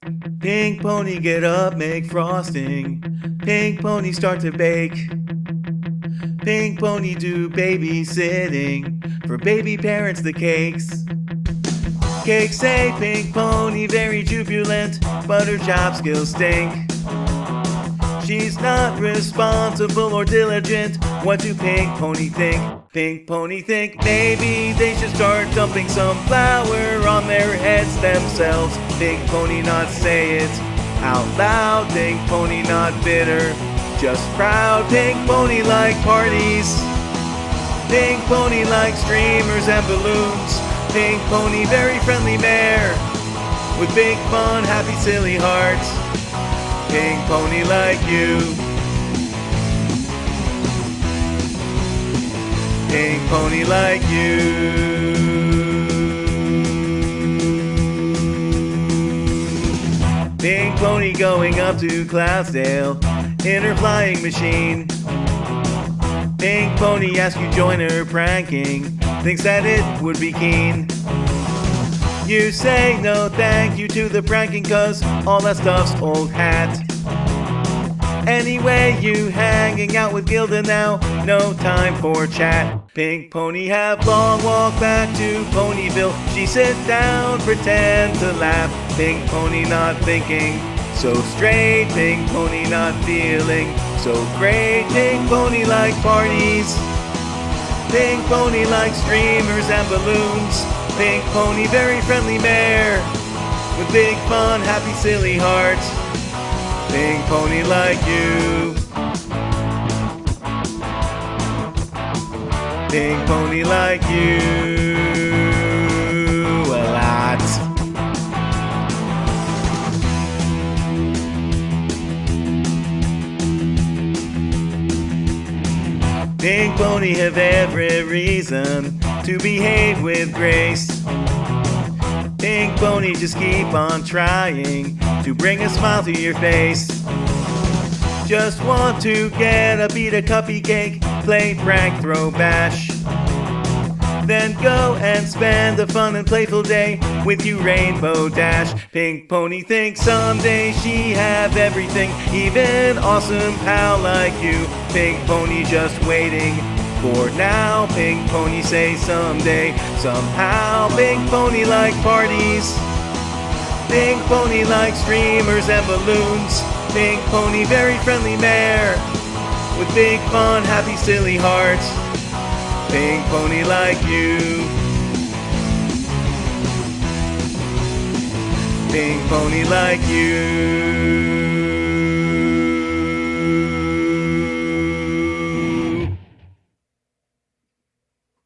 Pink pony, get up, make frosting. Pink pony, start to bake. Pink pony, do babysitting. For baby parents, the cakes. Cakes say pink pony, very jubilant, but her job skills stink. She's not responsible or diligent. What do pink pony think? Pink pony think maybe they should start dumping some flour on their heads themselves. Pink pony not say it out loud. Pink pony not bitter, just proud. Pink pony like parties. Pink pony like streamers and balloons. Pink pony very friendly mare with big fun, happy, silly hearts. Pink pony like you. Pink pony like you. Pink pony going up to Cloudsdale in her flying machine. Pink pony asks you join her pranking, thinks that it would be keen. You say no thank you to the pranking cause all that stuff's old hat. Anyway, you hanging out with Gilda now, no time for chat. Pink pony have long walk back to Ponyville. She sit down, pretend to laugh. Pink pony not thinking so straight. Pink pony not feeling so great. Pink pony like parties. Pink pony like streamers and balloons. Pink pony very friendly mare with big fun, happy, silly hearts. Pink pony like you. Pink pony like you a lot. Pink pony have every reason to behave with grace. Pink pony just keep on trying to bring a smile to your face. Just want to get a beat, a cuppy cake, play prank, throw bash. Then go and spend a fun and playful day with you, Rainbow Dash. Pink pony thinks someday she have everything, even awesome pal like you. Pink pony just waiting for now. Pink pony say someday, somehow. Pink pony like parties. Pink pony like streamers and balloons. Pink pony very friendly mare with big fun, happy, silly hearts. Pink pony like you. Pink pony like you.